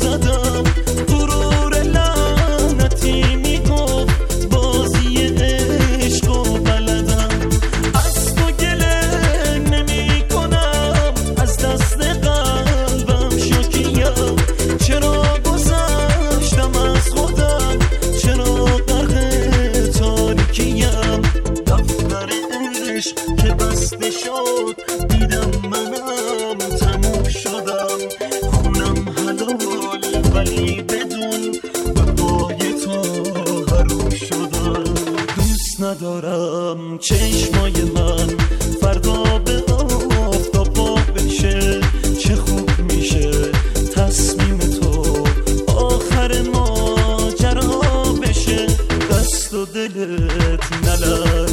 زدم غرور لعنتی میگفت بازی عشق و بلدم از تو گله نمی کنم از دست قلبم شکیم چرا گذشتم از خودم چرا غرق تاریکیم دفتر عشق که بسته شد دیدم منم تموم شدم خونم حلال ولی بدون به پای تو حروم شدم دوست ندارم چشمای من فردا به آفتاب پاک بشه چه خوب میشه تصمیم تو آخر ماجرا بشه دست و دلت نلرزه